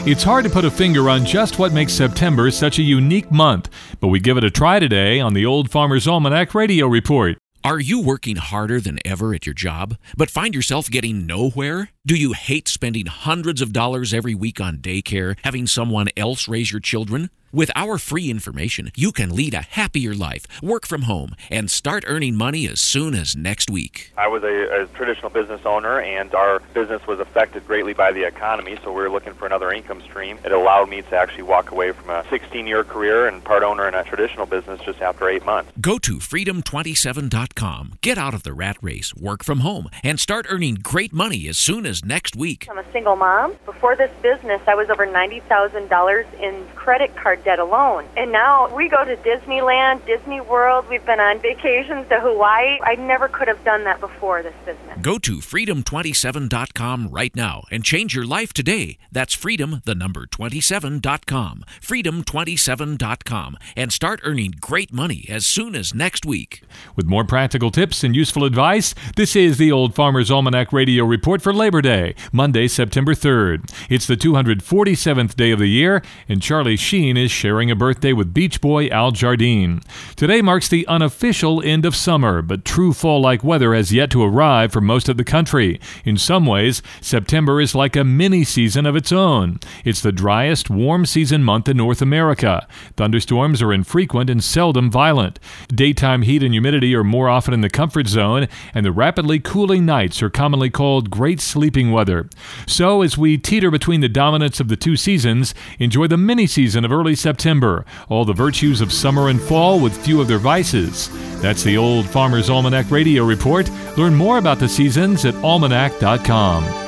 It's hard to put a finger on just what makes September such a unique month, but we give it a try today on the Old Farmer's Almanac Radio Report. Are you working harder than ever at your job, but find yourself getting nowhere? Do you hate spending hundreds of dollars every week on daycare, having someone else raise your children? With our free information, you can lead a happier life, work from home, and start earning money as soon as next week. I was a traditional business owner, and our business was affected greatly by the economy, so we were looking for another income stream. It allowed me to actually walk away from a 16-year career and part owner in a traditional business just after 8 months. Go to freedom27.com, get out of the rat race, work from home, and start earning great money as soon as next week. I'm a single mom. Before this business, I was over $90,000 in credit card debt alone. And now we go to Disneyland, Disney World. We've been on vacations to Hawaii. I never could have done that before this business. Go to freedom27.com right now and change your life today. That's freedom27.com. freedom27.com, and start earning great money as soon as next week. With more practical tips and useful advice, this is the Old Farmer's Almanac Radio Report for Labor Day, Monday, September 3rd. It's the 247th day of the year, and Charlie Sheen is sharing a birthday with Beach Boy Al Jardine. Today marks the unofficial end of summer, but true fall-like weather has yet to arrive for most of the country. In some ways, September is like a mini-season of its own. It's the driest, warm season month in North America. Thunderstorms are infrequent and seldom violent. Daytime heat and humidity are more often in the comfort zone, and the rapidly cooling nights are commonly called great sleeping weather. So, as we teeter between the dominance of the two seasons, enjoy the mini-season of early September, all the virtues of summer and fall with few of their vices. That's the Old Farmer's Almanac Radio Report. Learn more about the seasons at almanac.com.